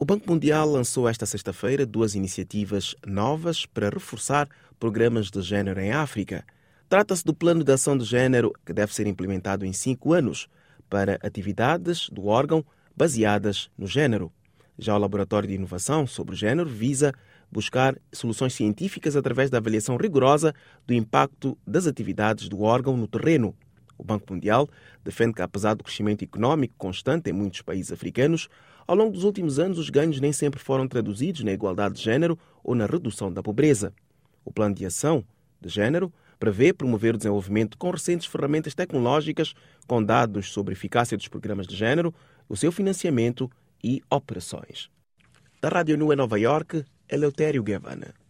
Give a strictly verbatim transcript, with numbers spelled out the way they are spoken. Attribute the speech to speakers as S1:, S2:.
S1: O Banco Mundial lançou esta sexta-feira duas iniciativas novas para reforçar programas de género em África. Trata-se do Plano de Ação de Género, que deve ser implementado em cinco anos, para atividades do órgão baseadas no género. Já o Laboratório de Inovação sobre o Género visa buscar soluções científicas através da avaliação rigorosa do impacto das atividades do órgão no terreno. O Banco Mundial defende que, apesar do crescimento económico constante em muitos países africanos, ao longo dos últimos anos os ganhos nem sempre foram traduzidos na igualdade de género ou na redução da pobreza. O Plano de Ação de Género prevê promover o desenvolvimento com recentes ferramentas tecnológicas com dados sobre a eficácia dos programas de género, o seu financiamento e operações. Da Rádio Nu em Nova Iorque, Eleutério Guevara.